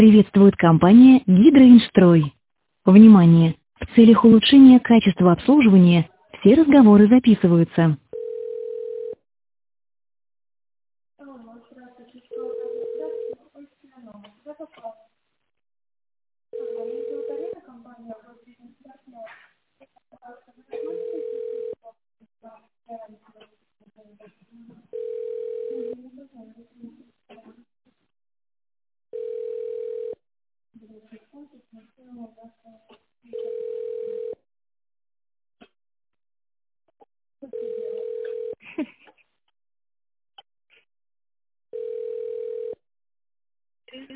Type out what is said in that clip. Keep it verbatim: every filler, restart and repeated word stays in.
Приветствует компания «Гидроинстрой». Внимание! В целях улучшения качества обслуживания все разговоры записываются. Меня зовут Арина, компания «Госбизнес Партнер».